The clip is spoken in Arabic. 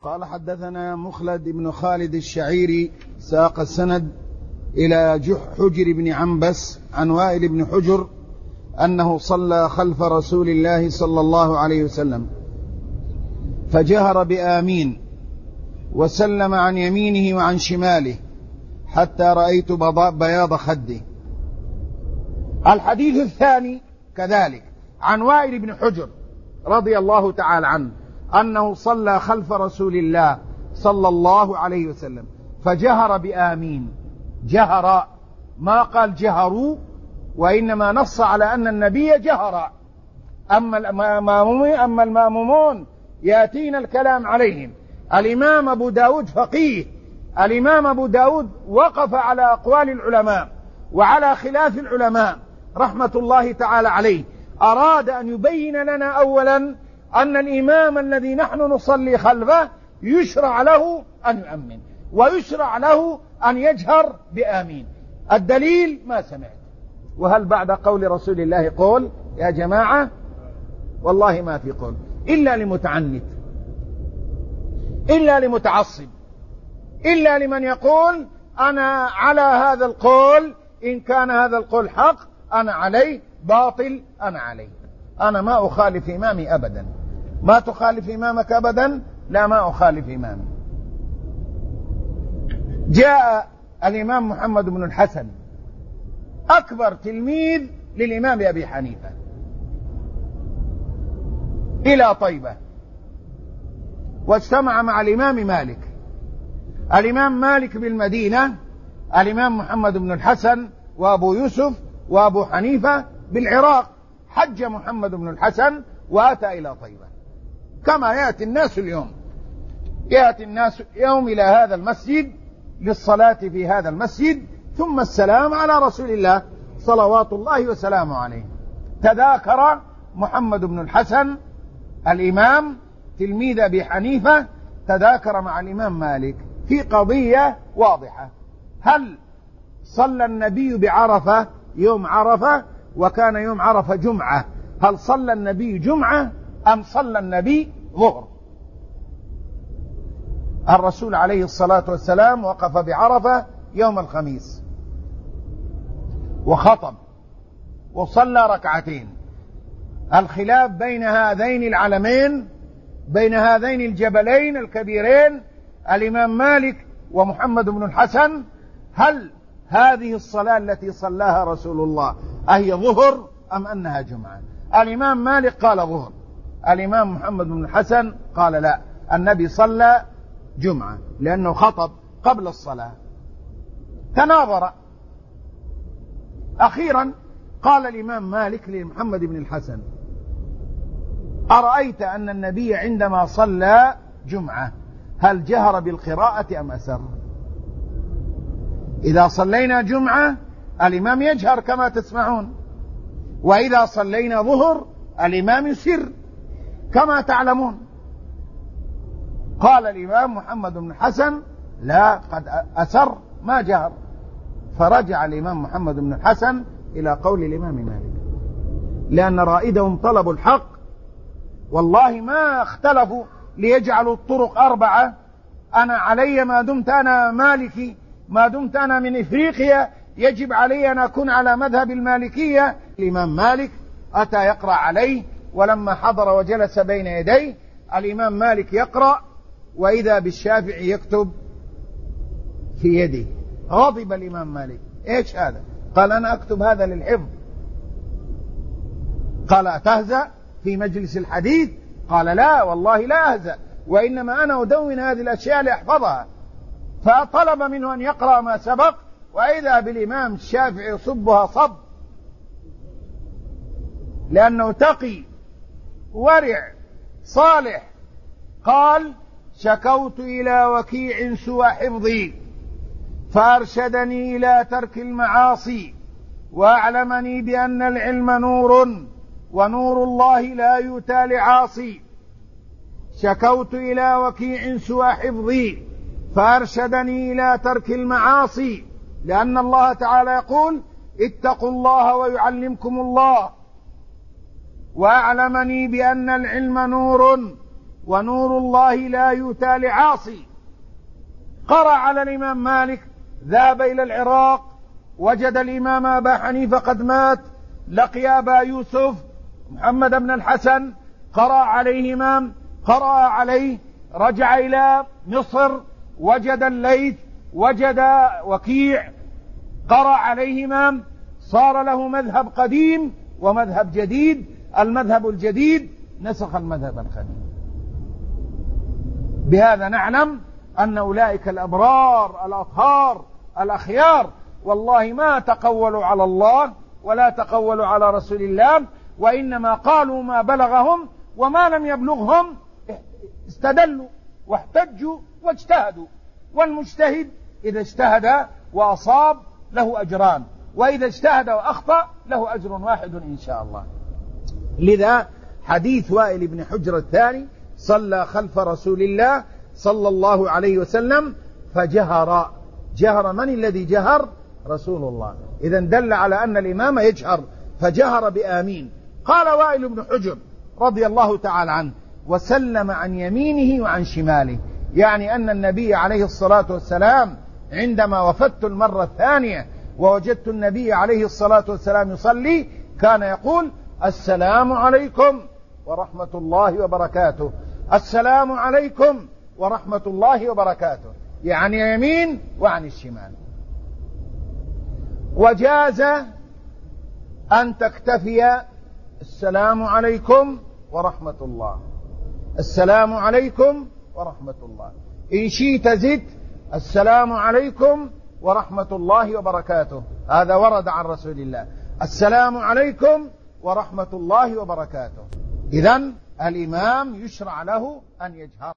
قال حدثنا مخلد بن خالد الشعيري ساق السند إلى حجر بن عنبس عن وائل بن حجر أنه صلى خلف رسول الله صلى الله عليه وسلم فجهر بآمين وسلم عن يمينه وعن شماله حتى رأيت بياض خده. الحديث الثاني كذلك عن وائل بن حجر رضي الله تعالى عنه أنه صلى خلف رسول الله صلى الله عليه وسلم فجهر بآمين. جهر، ما قال جهروا، وإنما نص على أن النبي جهر. أما المأمومون يأتينا الكلام عليهم. الإمام أبو داود فقيه، الإمام أبو داود وقف على أقوال العلماء وعلى خلاف العلماء رحمة الله تعالى عليه. أراد أن يبين لنا أولا أن الإمام الذي نحن نصلي خلفه يشرع له أن يؤمن ويشرع له أن يجهر بآمين. الدليل ما سمعت. وهل بعد قول رسول الله قول يا جماعة؟ والله ما في قول إلا لمتعنت، إلا لمتعصب، إلا لمن يقول أنا على هذا القول، إن كان هذا القول حق أنا عليه، باطل أنا عليه. أنا ما أخالف إمامي أبدا. ما تخالف إمامك أبدا؟ لا، ما أخالف إمامي. جاء الإمام محمد بن الحسن أكبر تلميذ للإمام أبي حنيفة إلى طيبة، واجتمع مع الإمام مالك. الإمام مالك بالمدينة، الإمام محمد بن الحسن وأبو يوسف وأبو حنيفة بالعراق. حج محمد بن الحسن وأتى إلى طيبة كما يأتي الناس اليوم. يأتي الناس يوم إلى هذا المسجد للصلاة في هذا المسجد، ثم السلام على رسول الله صلوات الله وسلامه عليه. تذاكر محمد بن الحسن الإمام تلميذ أبي حنيفة، تذاكر مع الإمام مالك في قضية واضحة: هل صلى النبي بعرفة يوم عرفة وكان يوم عرفة جمعة؟ هل صلى النبي جمعة أم صلى النبي ظهر؟ الرسول عليه الصلاة والسلام وقف بعرفة يوم الخميس وخطب وصلى ركعتين. الخلاف بين هذين العلمين، بين هذين الجبلين الكبيرين، الإمام مالك ومحمد بن الحسن، هل هذه الصلاة التي صلاها رسول الله أهي ظهر أم أنها جمعة؟ الإمام مالك قال ظهر، الإمام محمد بن الحسن قال لا، النبي صلى جمعة لأنه خطب قبل الصلاة. تناظر. أخيرا قال الإمام مالك لمحمد بن الحسن: أرأيت أن النبي عندما صلى جمعة هل جهر بالقراءة أم أسر؟ إذا صلينا جمعة الإمام يجهر كما تسمعون، وإذا صلينا ظهر الإمام يسر كما تعلمون. قال الإمام محمد بن الحسن: لا، قد أسر ما جهر. فرجع الإمام محمد بن الحسن إلى قول الإمام مالك، لأن رائدهم طلبوا الحق. والله ما اختلفوا ليجعلوا الطرق 4. أنا علي ما دمت أنا مالكي، ما دمت أنا من إفريقيا يجب علي أن أكون على مذهب المالكية. الإمام مالك أتى يقرأ عليه، ولما حضر وجلس بين يديه الإمام مالك يقرأ وإذا بالشافعي يكتب في يده. غضب الإمام مالك: إيش هذا؟ قال: أنا أكتب هذا للحفظ. قال: أتهزأ في مجلس الحديث؟ قال: لا والله لا أهزأ، وإنما أنا أدون هذه الأشياء لأحفظها. فطلب منه أن يقرأ ما سبق، وإذا بالإمام الشافعي يصبها صب، لأنه تقي ورع صالح. قال: شكوت إلى وكيع سوء حفظي فأرشدني إلى ترك المعاصي وأعلمني بأن العلم نور ونور الله لا يؤتى لعاصي. شكوت إلى وكيع سوء حفظي فأرشدني إلى ترك المعاصي، لأن الله تعالى يقول: اتقوا الله ويعلمكم الله. وأعلمني بأن العلم نور ونور الله لا يؤتى لعاصي. قرأ على الإمام مالك، ذهب إلى العراق، وجد الإمام أبا حنيفة قد مات، لقي أبا يوسف محمد بن الحسن، قرأ عليه، رجع إلى مصر، وجد الليث، وجد وكيع، قرأ عليهما، صار له مذهب قديم ومذهب جديد. المذهب الجديد نسخ المذهب القديم. بهذا نعلم أن أولئك الأبرار الأطهار الأخيار والله ما تقولوا على الله ولا تقولوا على رسول الله، وإنما قالوا ما بلغهم، وما لم يبلغهم استدلوا واحتجوا واجتهدوا. والمجتهد إذا اجتهد وأصاب له أجران، وإذا اجتهد وأخطأ له أجر واحد إن شاء الله. لذا حديث وائل بن حجر الثاني صلى خلف رسول الله صلى الله عليه وسلم فجهر. جهر من الذي جهر؟ رسول الله. إذا دل على أن الإمام يجهر، فجهر بآمين. قال وائل بن حجر رضي الله تعالى عنه: وسلم عن يمينه وعن شماله، يعني أن النبي عليه الصلاة والسلام عندما وفدت المرة الثانية ووجدت النبي عليه الصلاة والسلام يصلي كان يقول: السلام عليكم ورحمة الله وبركاته، السلام عليكم ورحمة الله وبركاته، يعني يمين وعن الشمال. وجاز أن تكتفي السلام عليكم ورحمة الله، السلام عليكم ورحمة الله. إن شئت زد السلام عليكم ورحمة الله وبركاته، هذا ورد عن رسول الله، السلام عليكم ورحمة الله وبركاته. إذن الإمام يشرع له أن يجهر.